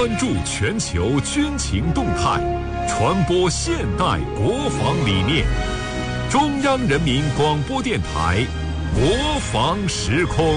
关注全球军情动态，传播现代国防理念。中央人民广播电台国防时空。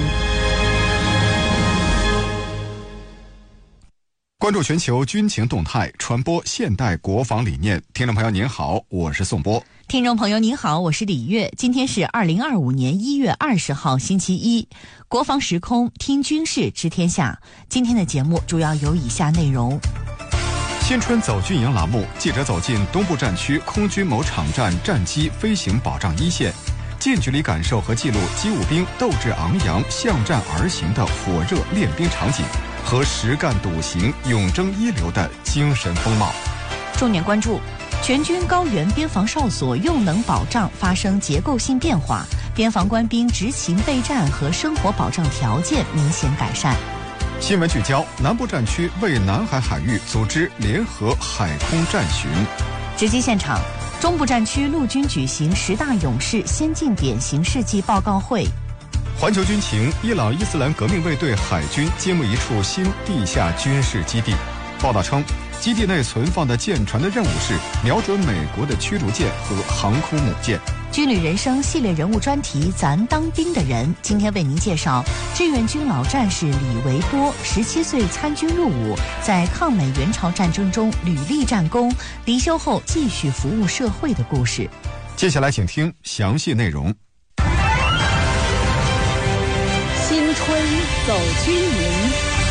关注全球军情动态，传播现代国防理念。听众朋友您好，我是宋波。 听众朋友您好，我是李月。今天是2025年1月20号星期一，国防时空听军事知天下。今天的节目主要有以下内容： 新春走军营栏目，记者走进东部战区空军某场站战机飞行保障一线，近距离感受和记录机务兵斗志昂扬、向战而行的火热练兵场景和实干笃行、勇争一流的精神风貌。 重点关注全军高原边防哨所用能保障发生结构性变化，边防官兵执勤备战和生活保障条件明显改善。 新闻聚焦：南部战区为南海海域组织联合海空战巡。 直击现场，中部战区陆军举行10大勇士先进典型事迹报告会。 环球军情：伊朗伊斯兰革命卫队海军揭幕一处新地下军事基地。报道称，基地内存放的舰船的任务是瞄准美国的驱逐舰和航空母舰。 军旅人生系列人物专题，咱当兵的人，今天为您介绍志愿军老战士李维波，17岁参军入伍，在抗美援朝战争中屡立战功，离休后继续服务社会的故事。 接下来请听详细内容。 新春走军营。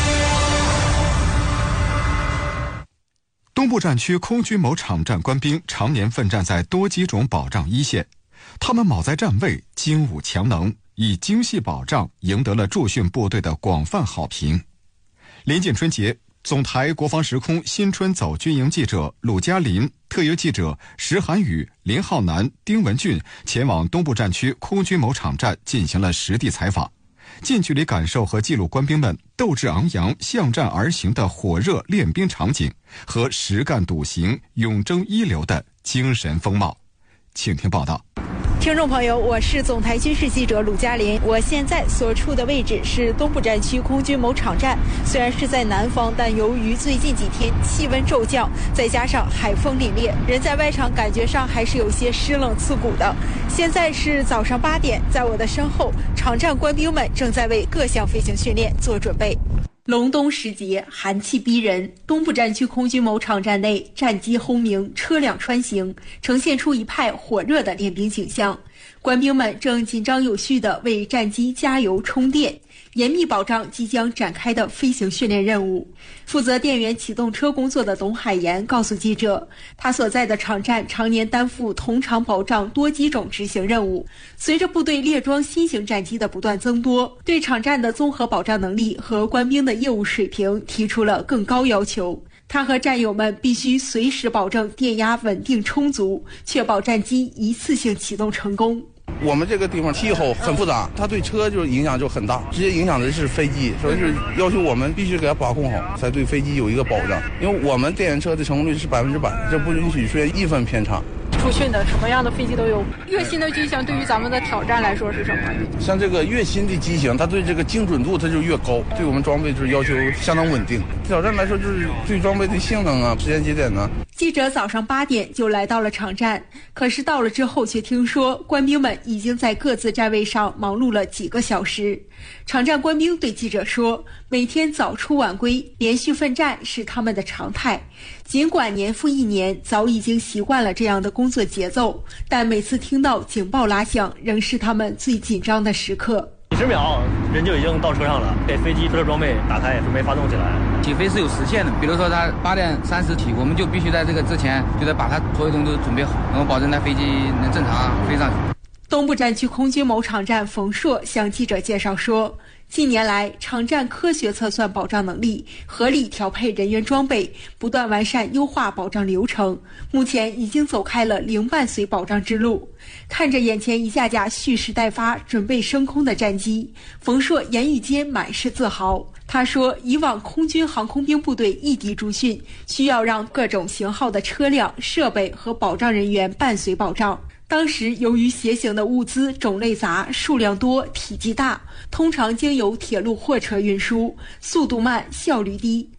东部战区空军某场站官兵常年奋战在多机种保障一线，他们卯在站位，精武强能，以精细保障赢得了驻训部队的广泛好评。临近春节，总台国防时空新春走军营记者鲁嘉林、特约记者石涵宇、林浩南、丁文俊前往东部战区空军某场站进行了实地采访，近距离感受和记录官兵们斗志昂扬、向战而行的火热练兵场景和实干笃行、勇争一流的精神风貌。请听报道。 听众朋友，我是总台军事记者鲁嘉林，我现在所处的位置是东部战区空军某场站。虽然是在南方，但由于最近几天气温骤降，再加上海风凛冽，人在外场感觉上还是有些湿冷刺骨的。现在是早上8点，在我的身后，场站官兵们正在为各项飞行训练做准备。隆冬时节，寒气逼人，东部战区空军某场站内战机轰鸣，车辆穿行，呈现出一派火热的练兵景象。官兵们正紧张有序地为战机加油充电，严密保障即将展开的飞行训练任务。负责电源启动车工作的董海岩告诉记者，他所在的场站常年担负同场保障多机种执行任务，随着部队列装新型战机的不断增多，对场站的综合保障能力和官兵的业务水平提出了更高要求。他和战友们必须随时保证电压稳定充足，确保战机一次性启动成功。 我们这个地方气候很复杂，它对车就影响就很大，直接影响的是飞机，所以是要求我们必须给它把控好，才对飞机有一个保障。因为我们电源车的成功率是100%，这不允许出现1分偏差。 出训的什么样的飞机都有。越新的机型对于咱们的挑战来说是什么？ 像这个越新的机型，它对这个精准度它就越高，对我们装备就是要求相当稳定。挑战来说就是对装备的性能啊、时间节点呢。 记者早上8点就来到了场站，可是到了之后却听说官兵们已经在各自站位上忙碌了几个小时。场站官兵对记者说，每天早出晚归，连续奋战是他们的常态。尽管年复一年，早已经习惯了这样的工作节奏，但每次听到警报拉响，仍是他们最紧张的时刻。 几十秒人就已经到车上了，给飞机所有装备打开，准备发动起来。 起飞是有时限的，比如说它8点30起，我们就必须在这个之前就得把它所有东西都准备好，能够保证它飞机能正常飞上去。 东部战区空军某场站冯硕向记者介绍说，近年来场站科学测算保障能力，合理调配人员装备，不断完善优化保障流程，目前已经走开了零伴随保障之路。看着眼前一架架蓄势待发、准备升空的战机，冯硕言语间满是自豪。他说，以往空军航空兵部队异地驻训，需要让各种型号的车辆、设备和保障人员伴随保障。当时由于携行的物资种类杂、数量多、体积大，通常经由铁路货车运输，速度慢、效率低。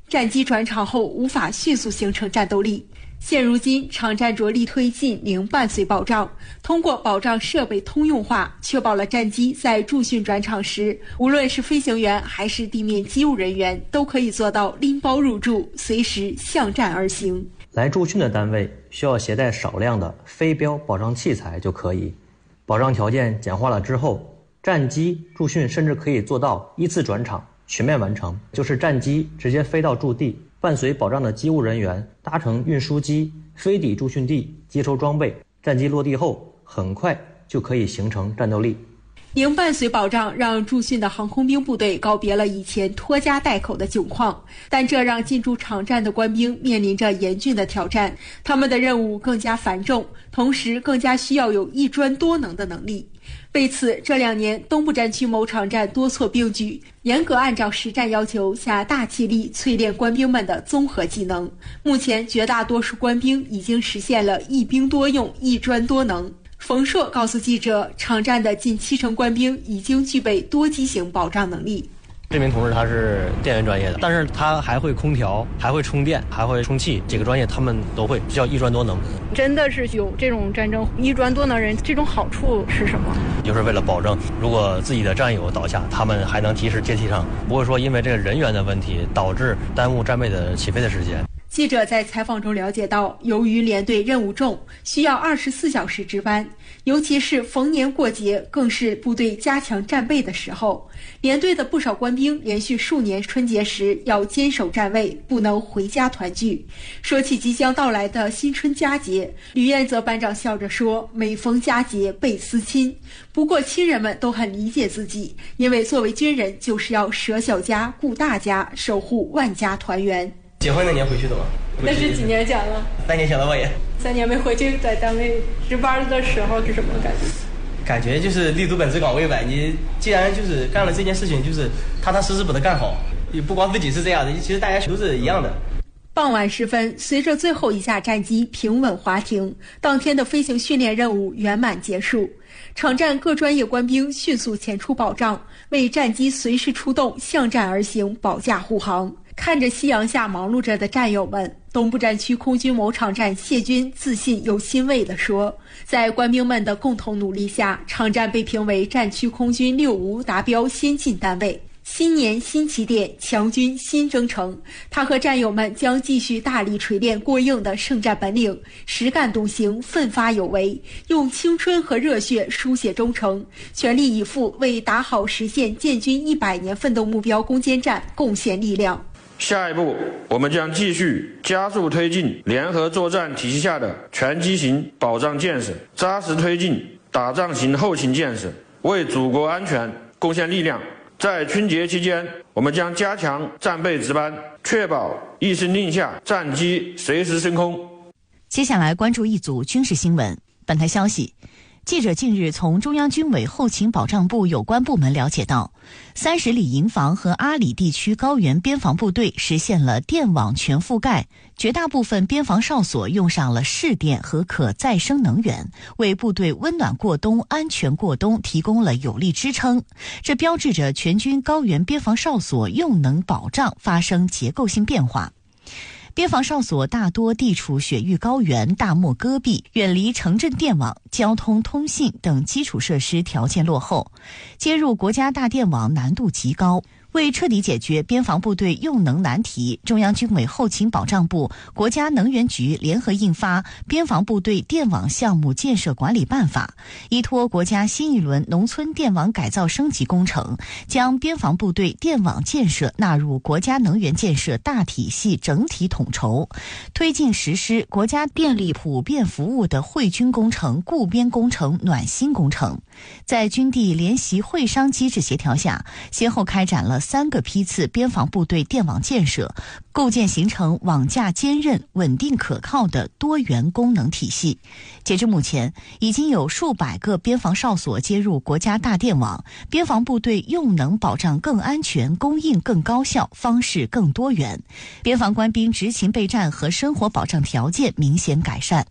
战机转场后无法迅速形成战斗力。现如今，场站着力推进零伴随保障，通过保障设备通用化，确保了战机在驻训转场时，无论是飞行员还是地面机务人员，都可以做到拎包入驻，随时向战而行。 来驻训的单位需要携带少量的飞镖保障器材就可以。保障条件简化了之后，战机驻训甚至可以做到依次转场，全面完成，就是战机直接飞到驻地，伴随保障的机务人员搭乘运输机飞抵驻训地接收装备，战机落地后很快就可以形成战斗力。 零伴随保障让驻训的航空兵部队告别了以前拖家带口的窘况，但这让进驻场站的官兵面临着严峻的挑战，他们的任务更加繁重，同时更加需要有一专多能的能力。为此，这2年东部战区某场站多措并举，严格按照实战要求下大气力淬炼官兵们的综合技能。目前，绝大多数官兵已经实现了一兵多用、一专多能。冯硕告诉记者，场站的近70%官兵已经具备多机型保障能力。 这名同志他是电源专业的，但是他还会空调，还会充电，还会充气，几个专业他们都会，叫一专多能。 真的是有这种战争一专多能人，这种好处是什么？ 就是为了保证，如果自己的战友倒下，他们还能及时接替上，不会说因为这个人员的问题导致耽误战备的起飞的时间。 记者在采访中了解到，由于连队任务重，需要24小时值班，尤其是逢年过节，更是部队加强战备的时候。连队的不少官兵连续数年春节时要坚守站位，不能回家团聚。说起即将到来的新春佳节，吕彦泽班长笑着说：“每逢佳节倍思亲。”不过亲人们都很理解自己，因为作为军人，就是要舍小家顾大家，守护万家团圆。 结婚那年回去的吗？ 那是几年前了 ？3年前了吧也。 3年没回去，在单位值班的时候是什么感觉？ 感觉就是立足本职岗位呗。你既然就是干了这件事情，就是踏踏实实把它干好。也不光自己是这样的，其实大家都是一样的。 傍晚时分，随着最后一架战机平稳滑停，当天的飞行训练任务圆满结束。场站各专业官兵迅速前出保障，为战机随时出动向战而行保驾护航。看着夕阳下忙碌着的战友们，东部战区空军某场站谢军自信又欣慰地说，在官兵们的共同努力下，场站被评为战区空军65达标先进单位。新年新起点，强军新征程。他和战友们将继续大力锤炼过硬的圣战本领，实干笃行，奋发有为，用青春和热血书写忠诚，全力以赴为打好实现建军100年奋斗目标攻坚战贡献力量。 下一步，我们将继续加速推进联合作战体系下的全机型保障建设，扎实推进打仗型后勤建设，为祖国安全贡献力量。在春节期间，我们将加强战备值班，确保一声令下，战机随时升空。 接下来关注一组军事新闻。本台消息，记者近日从中央军委后勤保障部有关部门了解到，30里营房和阿里地区高原边防部队实现了电网全覆盖，绝大部分边防哨所用上了市电和可再生能源，为部队温暖过冬、安全过冬提供了有力支撑。这标志着全军高原边防哨所用能保障发生结构性变化。边防哨所大多地处雪域高原、大漠戈壁，远离城镇电网，交通、通信等基础设施条件落后，接入国家大电网难度极高。为彻底解决边防部队用能难题，中央军委后勤保障部、国家能源局联合印发《边防部队电网项目建设管理办法》，依托国家新一轮农村电网改造升级工程，将边防部队电网建设纳入国家能源建设大体系整体统筹，推进实施国家电力普遍服务的汇军工程、固边工程、暖心工程。在军地联席会商机制协调下，先后开展了3个批次边防部队电网建设，构建形成网架坚韧、稳定可靠的多元功能体系。截至目前，已经有数百个边防哨所接入国家大电网，边防部队用能保障更安全，供应更高效，方式更多元，边防官兵执勤备战和生活保障条件明显改善。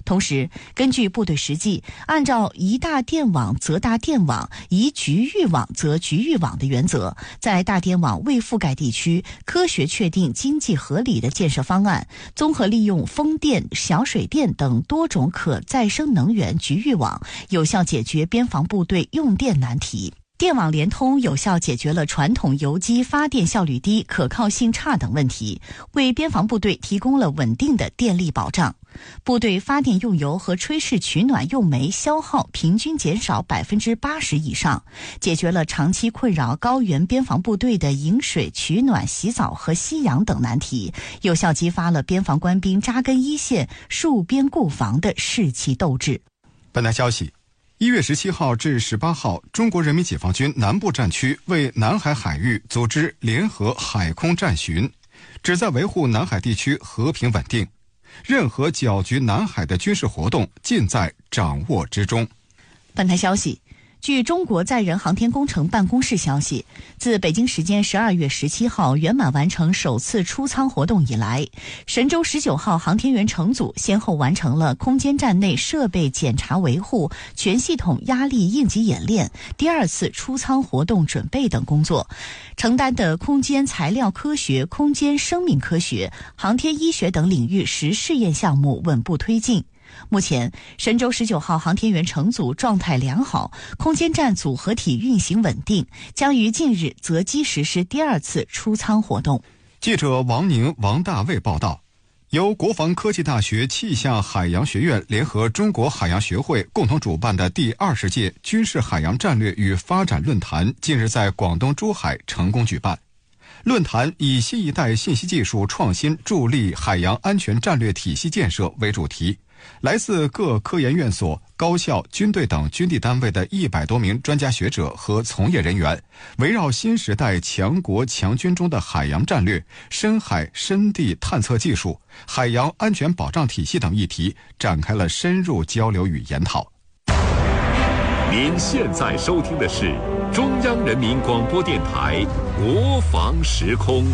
同时，根据部队实际，按照宜大电网则大电网，宜局域网则局域网的原则，在大电网未覆盖地区科学确定经济合理的建设方案，综合利用风电、小水电等多种可再生能源局域网，有效解决边防部队用电难题。电网联通有效解决了传统油机发电效率低、可靠性差等问题，为边防部队提供了稳定的电力保障。部队发电用油和炊事取暖用煤消耗平均减少80%以上，解决了长期困扰高原边防部队的饮水、取暖、洗澡和吸氧等难题，有效激发了边防官兵扎根一线、戍边固防的士气斗志。 本台消息，1月17号至18号，中国人民解放军南部战区为南海海域组织联合海空战巡，旨在维护南海地区和平稳定。任何搅局南海的军事活动尽在掌握之中。 本台消息，据中国载人航天工程办公室消息，自北京时间12月17号圆满完成首次出舱活动以来，神舟19号航天员乘组先后完成了空间站内设备检查维护、全系统压力应急演练、第2次出舱活动准备等工作，承担的空间材料科学、空间生命科学、航天医学等领域实试验项目稳步推进。目前，神舟19号航天员乘组状态良好，空间站组合体运行稳定，将于近日择机实施第2次出舱活动。 记者王宁、王大卫报道，由国防科技大学气象海洋学院联合中国海洋学会共同主办的第20届军事海洋战略与发展论坛近日在广东珠海成功举办。论坛以新一代信息技术创新助力海洋安全战略体系建设为主题，来自各科研院所、高校、军队等军地单位的100多名专家学者和从业人员，围绕新时代强国强军中的海洋战略、深海深地探测技术、海洋安全保障体系等议题，展开了深入交流与研讨。 您现在收听的是中央人民广播电台国防时空。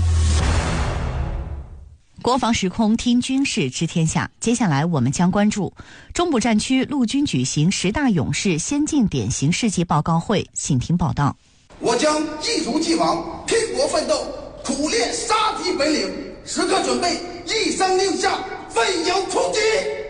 国防时空听军事知天下，接下来我们将关注中部战区陆军举行10大勇士先进典型事迹报告会，请听报道。 我将一如既往拼搏奋斗，苦练杀敌本领，时刻准备一声令下，奋勇出击。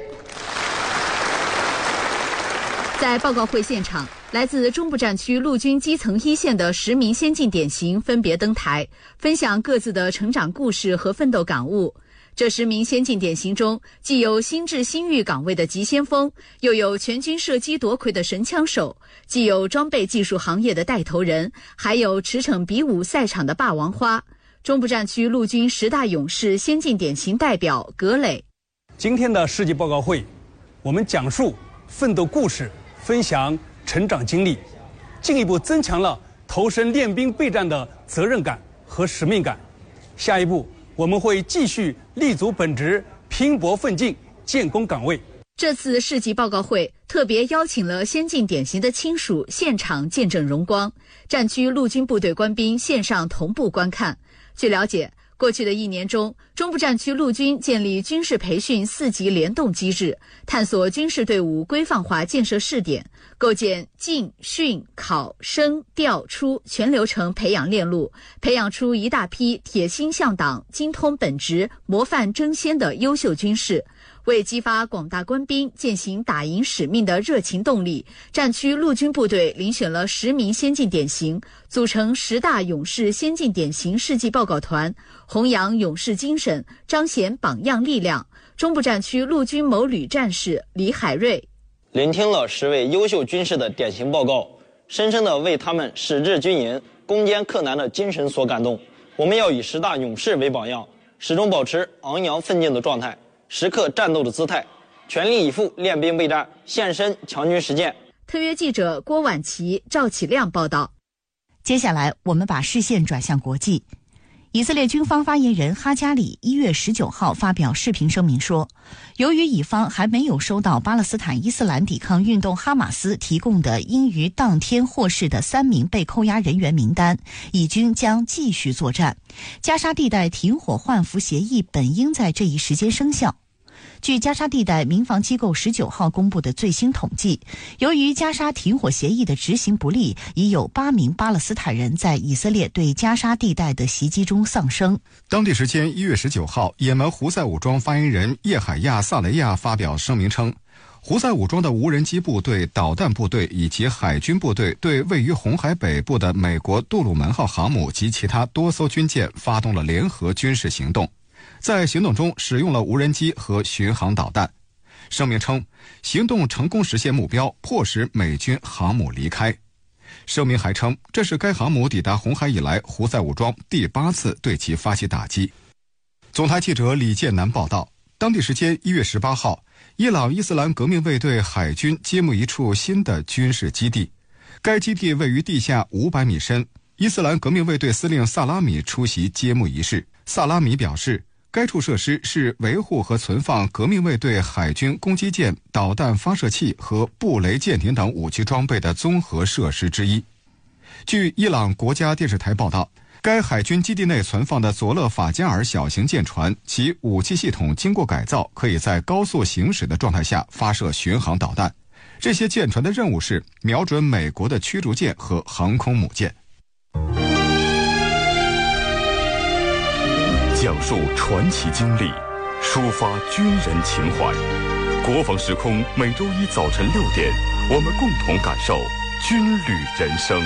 在报告会现场，来自中部战区陆军基层一线的10名先进典型分别登台，分享各自的成长故事和奋斗感悟。这10名先进典型中，既有新治新域岗位的急先锋，又有全军射击夺魁的神枪手，既有装备技术行业的带头人，还有驰骋比武赛场的霸王花。中部战区陆军10大勇士先进典型代表葛磊。 今天的事迹报告会，我们讲述奋斗故事，分享成长经历，进一步增强了投身练兵备战的责任感和使命感。下一步，我们会继续立足本职，拼搏奋进，建功岗位。 这次事迹报告会特别邀请了先进典型的亲属现场见证荣光，战区陆军部队官兵线上同步观看。据了解，过去的1年中，中部战区陆军建立军事培训4级联动机制，探索军事队伍规范化建设试点，构建进、训、考、升、调、出全流程培养链路，培养出一大批铁心向党、精通本职、模范争先的优秀军士。为激发广大官兵践行打赢使命的热情动力，战区陆军部队遴选了10名先进典型，组成10大勇士先进典型事迹报告团，弘扬勇士精神，彰显榜样力量。中部战区陆军某旅战士李海瑞， 聆听了10位优秀军士的典型报告，深深地为他们矢志军营、攻坚克难的精神所感动。我们要以10大勇士为榜样，始终保持昂扬奋进的状态，时刻战斗的姿态，全力以赴练兵备战，献身强军实践。 特约记者郭婉琪、赵启亮报道。 接下来我们把视线转向国际。以色列军方发言人哈加里1月19号发表视频声明说，由于以方还没有收到巴勒斯坦伊斯兰抵抗运动哈马斯提供的应于当天获释的3名被扣押人员名单，以军将继续作战。加沙地带停火换俘协议本应在这一时间生效。 据加沙地带民防机构19号公布的最新统计，由于加沙停火协议的执行不力，已有8名巴勒斯坦人在以色列对加沙地带的袭击中丧生。 当地时间1月19号，也门胡塞武装发言人叶海亚·萨雷亚发表声明称，胡塞武装的无人机部队、导弹部队以及海军部队对位于红海北部的美国杜鲁门号航母及其他多艘军舰发动了联合军事行动，在行动中使用了无人机和巡航导弹。声明称，行动成功实现目标，迫使美军航母离开。声明还称，这是该航母抵达红海以来胡塞武装第8次对其发起打击。总台记者李建南报道，当地时间1月18号，伊朗伊斯兰革命卫队海军揭幕一处新的军事基地，该基地位于地下500米深。伊斯兰革命卫队司令萨拉米出席揭幕仪式。萨拉米表示，该处设施是维护和存放革命卫队海军攻击舰、导弹发射器和布雷舰艇等武器装备的综合设施之一。据伊朗国家电视台报道，该海军基地内存放的佐勒法加尔小型舰船，其武器系统经过改造，可以在高速行驶的状态下发射巡航导弹。这些舰船的任务是瞄准美国的驱逐舰和航空母舰。 讲述传奇经历，抒发军人情怀。国防时空每周一早晨6点，我们共同感受军旅人生。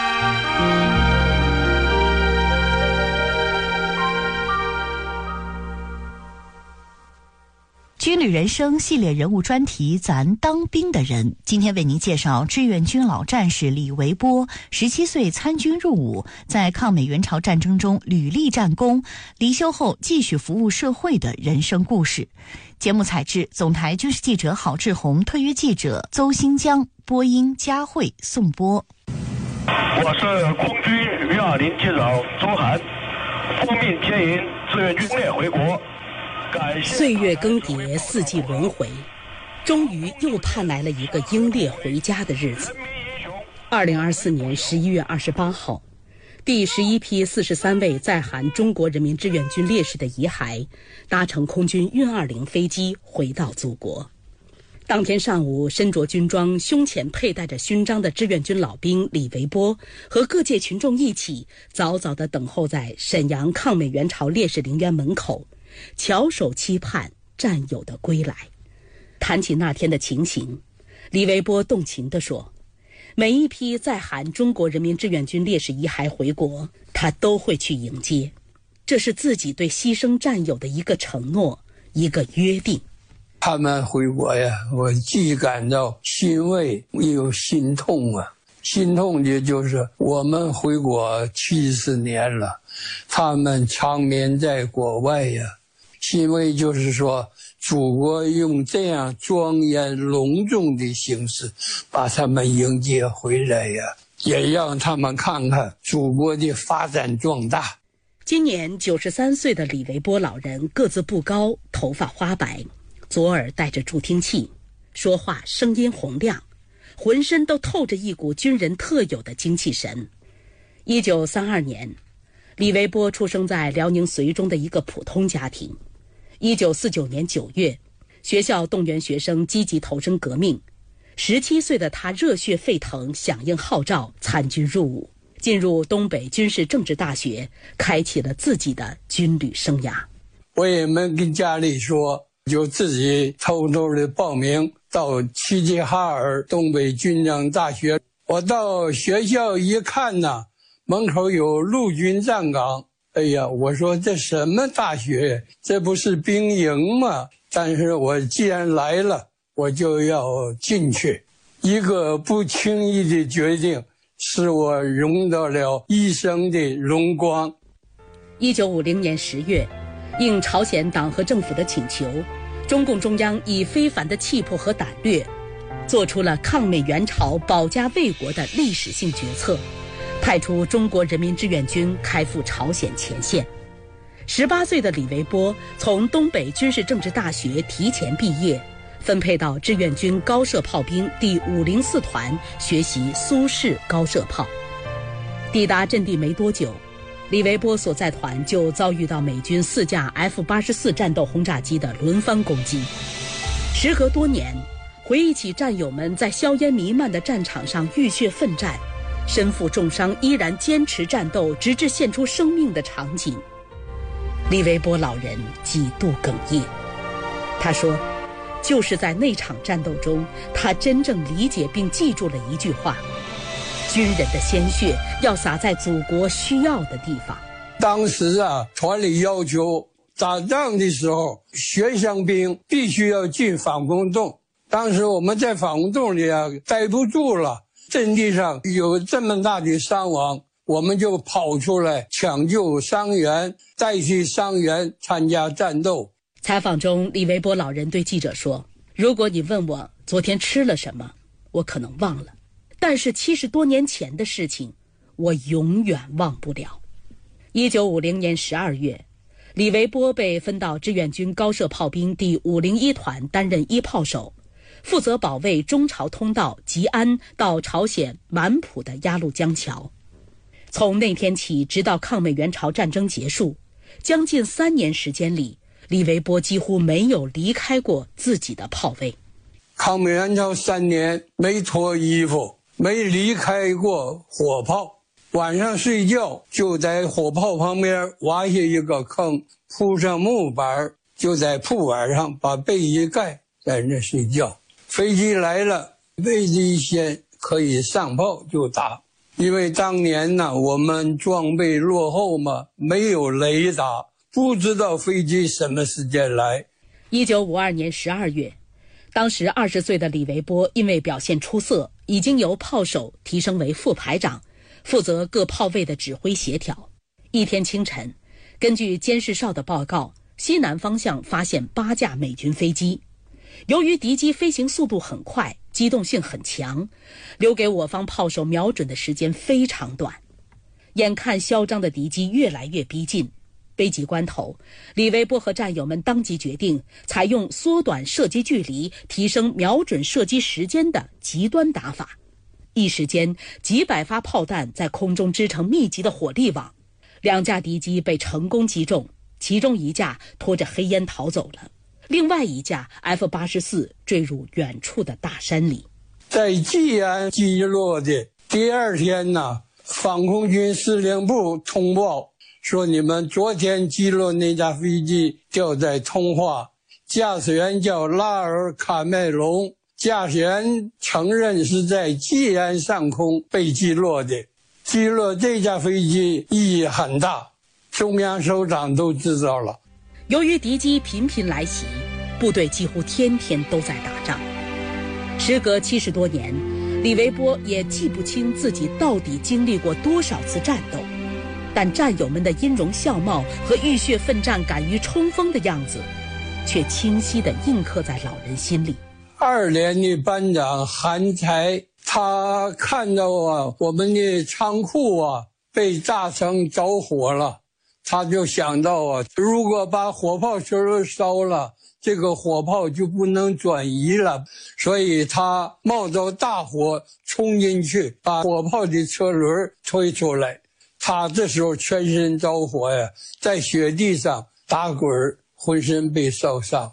军旅人生系列人物专题，咱当兵的人。今天为您介绍志愿军老战士李维波，17岁参军入伍，在抗美援朝战争中屡立战功，离休后继续服务社会的人生故事。节目采制总台军事记者郝志红，特约记者邹新江，播音佳慧、宋波。 我是空军120机长周涵，奉命接引志愿军烈回国。 岁月更迭，四季轮回，终于又盼来了一个英烈回家的日子。2024年11月28号，第11批43位在韩中国人民志愿军烈士的遗骸搭乘空军运20飞机回到祖国。当天上午，身着军装、胸前佩戴着勋章的志愿军老兵李维波和各界群众一起，早早地等候在沈阳抗美援朝烈士陵园门口，翘首期盼战友的归来。谈起那天的情形，李维波动情地说，每一批在韩中国人民志愿军烈士遗骸回国，他都会去迎接，这是自己对牺牲战友的一个承诺，一个约定。 他们回国呀，我既感到欣慰又心痛啊。心痛的就是我们回国70年了，他们长眠在国外呀。欣慰就是说，祖国用这样庄严隆重的形式把他们迎接回来呀，也让他们看看祖国的发展壮大。 今年93岁的李维波老人个子不高，头发花白，左耳戴着助听器，说话声音洪亮，浑身都透着一股军人特有的精气神。1932年，李维波出生在辽宁绥中的一个普通家庭。1949年9月，学校动员学生积极投身革命，17岁的他热血沸腾，响应号召参军入伍，进入东北军事政治大学，开启了自己的军旅生涯。 我也没跟家里说，就自己偷偷的报名到齐齐哈尔东北军政大学。我到学校一看呢，门口有陆军站岗。哎呀，我说这什么大学？这不是兵营吗？但是我既然来了，我就要进去。一个不轻易的决定，使我荣到了一生的荣光。 1950年10月，应朝鲜党和政府的请求，中共中央以非凡的气魄和胆略，做出了抗美援朝、保家卫国的历史性决策，派出中国人民志愿军开赴朝鲜前线。18岁的李维波从东北军事政治大学提前毕业，分配到志愿军高射炮兵第504团学习苏式高射炮。抵达阵地没多久， 李维波所在团就遭遇到美军4架 F-84战斗轰炸机的轮番攻击。时隔多年，回忆起战友们在硝烟弥漫的战场上浴血奋战，身负重伤依然坚持战斗直至献出生命的场景，李维波老人几度哽咽。他说，就是在那场战斗中，他真正理解并记住了一句话：军人的鲜血要洒在祖国需要的地方。 当时团里要求打仗的时候，学伤兵必须要进防空洞。当时我们在防空洞里待不住了，阵地上有这么大的伤亡，我们就跑出来抢救伤员，带去伤员参加战斗。 采访中，李维波老人对记者说，如果你问我昨天吃了什么，我可能忘了，但是70多年前的事情我永远忘不了。1950年12月，李维波被分到志愿军高射炮兵第501团担任一炮手，负责保卫中朝通道吉安到朝鲜满浦的鸭绿江桥。从那天起直到抗美援朝战争结束，将近3年时间里，李维波几乎没有离开过自己的炮位。 抗美援朝3年没脱衣服，没离开过火炮，晚上睡觉就在火炮旁边挖下一个坑，铺上木板，就在铺板上把被一盖，在那睡觉。飞机来了，被子一掀可以上炮就打。因为当年我们装备落后嘛，没有雷达，不知道飞机什么时间来。 1952年12月，当时20岁的李维波因为表现出色，已经由炮手提升为副排长，负责各炮位的指挥协调。一天清晨，根据监视哨的报告，西南方向发现8架美军飞机。由于敌机飞行速度很快，机动性很强，留给我方炮手瞄准的时间非常短。眼看嚣张的敌机越来越逼近，危急关头，李维波和战友们当即决定采用缩短射击距离、提升瞄准射击时间的极端打法。一时间，几百发炮弹在空中织成密集的火力网，2架敌机被成功击中，其中1架拖着黑烟逃走了，另外1架 F-84坠入远处的大山里。 在吉安击落的第2天防空军司令部通报说，你们昨天击落那架飞机掉在通化，驾驶员叫拉尔卡麦隆，驾驶员承认是在吉安上空被击落的。击落这架飞机意义很大，中央首长都知道了。 由于敌机频频来袭，部队几乎天天都在打仗。时隔70多年，李维波也记不清自己到底经历过多少次战斗，但战友们的音容笑貌和浴血奋战、敢于冲锋的样子，却清晰地印刻在老人心里。 2连的班长韩才，他看到我们的仓库被炸成着火了，他就想到如果把火炮车轮烧了，这个火炮就不能转移了，所以他冒着大火冲进去，把火炮的车轮推出来。他这时候全身着火在雪地上打滚，浑身被烧伤。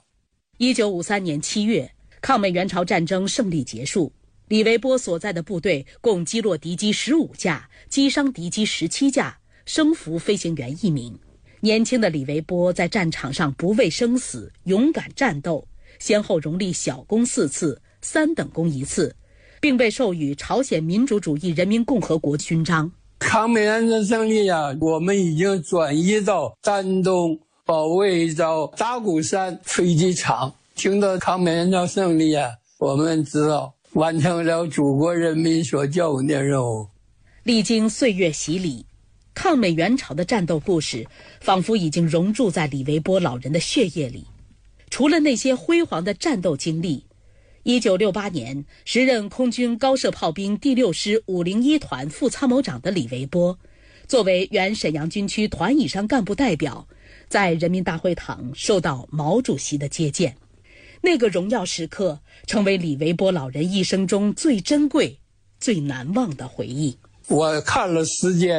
1953年7月，抗美援朝战争胜利结束，李维波所在的部队共击落敌机15架，击伤敌机17架，生俘飞行员1名。年轻的李维波在战场上不畏生死，勇敢战斗，先后荣立小功4次，3等功1次，并被授予朝鲜民主主义人民共和国勋章。 抗美援朝胜利我们已经转移到丹东，保卫到大鼓山飞机场。听到抗美援朝胜利我们知道完成了祖国人民所交给的任务。 历经岁月洗礼，抗美援朝的战斗故事仿佛已经融入在李维波老人的血液里。除了那些辉煌的战斗经历，1968年时任空军高射炮兵第6师501团副参谋长的李维波，作为原沈阳军区团以上干部代表，在人民大会堂受到毛主席的接见。那个荣耀时刻成为李维波老人一生中最珍贵、最难忘的回忆。 我看了时间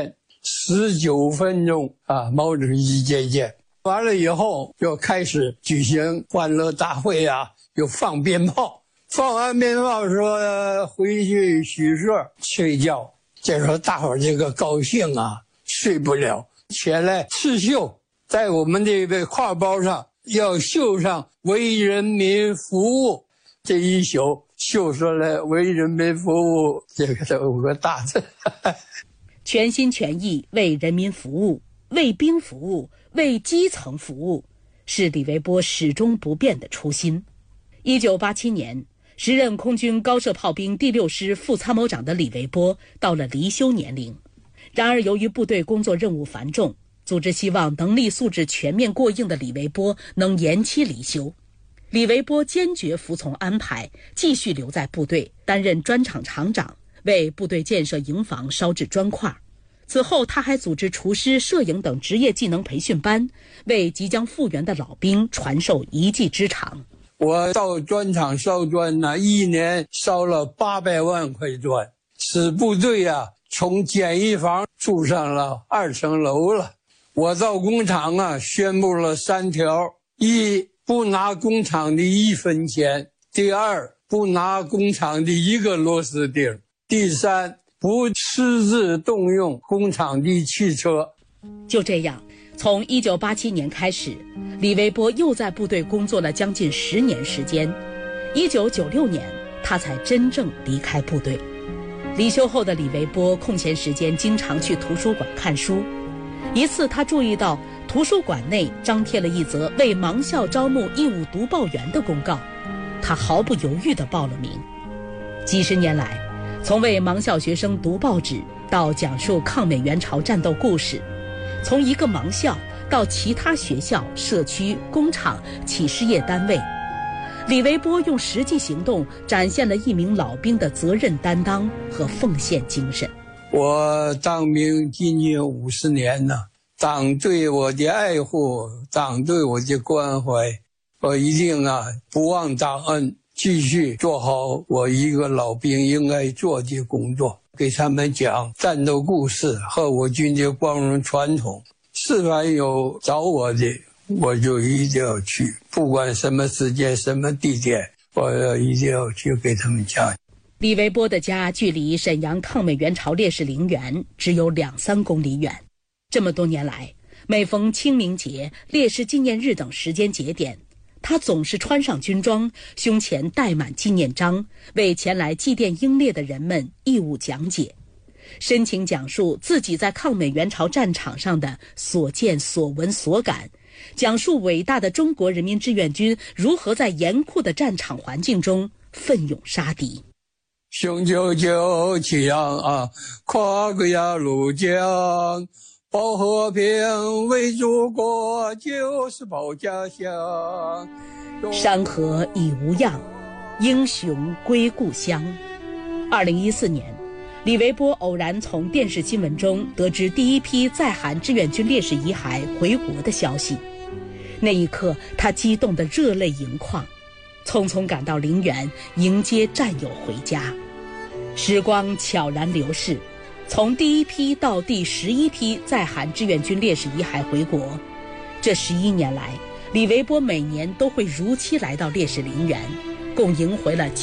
19分钟啊，毛主席接见。完了以后就开始举行欢乐大会啊，就放鞭炮，放完鞭炮说回去洗漱睡觉。这时候大伙儿这个高兴啊，睡不了，起来刺绣，在我们这个挎包上要绣上为人民服务，这一宿绣出来为人民服务这个5个大字。 全心全意为人民服务，为兵服务，为基层服务，是李维波始终不变的初心。1987年，时任空军高射炮兵第6师副参谋长的李维波到了离休年龄。然而由于部队工作任务繁重，组织希望能力素质全面过硬的李维波能延期离休。李维波坚决服从安排，继续留在部队担任专场厂长，为部队建设营房烧制砖块。此后他还组织厨师、摄影等职业技能培训班，为即将复员的老兵传授一技之长。 我到砖厂烧砖呢，一年烧了800万块砖，使部队啊从简易房住上了2层楼了。我到工厂啊宣布了3条：一，不拿工厂的1分钱；第二，不拿工厂的1个螺丝钉；第三，不私自动用工厂的汽车。 就这样，从1987年开始，李维波又在部队工作了将近10年时间。1996年，他才真正离开部队。离休后的李维波空闲时间经常去图书馆看书。一次，他注意到图书馆内张贴了一则为盲校招募义务读报员的公告，他毫不犹豫地报了名。几十年来，从为盲校学生读报纸到讲述抗美援朝战斗故事，从一个盲校到其他学校、社区、工厂、企事业单位，李维波用实际行动展现了一名老兵的责任担当和奉献精神。 我当兵今年50年了，党对我的爱护，党对我的关怀，我一定不忘党恩，继续做好我一个老兵应该做的工作，给他们讲战斗故事和我军的光荣传统。是凡有找我的，我就一定要去，不管什么时间、什么地点，我一定要去给他们讲。 李维波的家距离沈阳抗美援朝烈士陵园只有2-3公里远。这么多年来，每逢清明节、烈士纪念日等时间节点，他总是穿上军装，胸前带满纪念章，为前来祭奠英烈的人们义务讲解，深情讲述自己在抗美援朝战场上的所见所闻所感，讲述伟大的中国人民志愿军如何在严酷的战场环境中奋勇杀敌。 雄赳气昂，跨过鸭绿江，保和平，为祖国，就是保家乡。 山河已无恙，英雄归故乡。2014年，李维波偶然从电视新闻中得知第一批在韩志愿军烈士遗骸回国的消息。那一刻，他激动得热泪盈眶，匆匆赶到陵园迎接战友回家。时光悄然流逝，从第一批到第11批在韩志愿军烈士遗骸回国，这11年来，李维波每年都会如期来到烈士陵园，共迎回了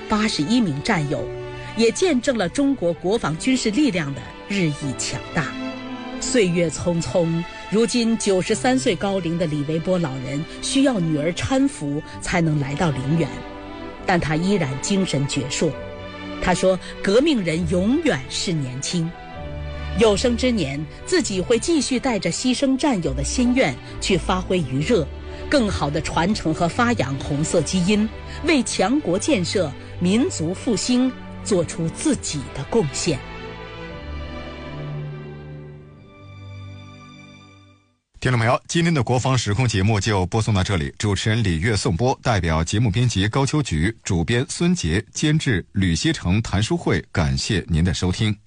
981名战友，也见证了中国国防军事力量的日益强大。岁月匆匆，如今93岁高龄的李维波老人需要女儿搀扶才能来到陵园，但他依然精神矍铄。他说，革命人永远是年轻，有生之年自己会继续带着牺牲战友的心愿去发挥余热，更好地传承和发扬红色基因，为强国建设、民族复兴做出自己的贡献。 听众朋友，今天的国防时空节目就播送到这里，主持人李月颂播，代表节目编辑高秋菊，主编孙杰，监制吕锡成、谭淑慧，感谢您的收听。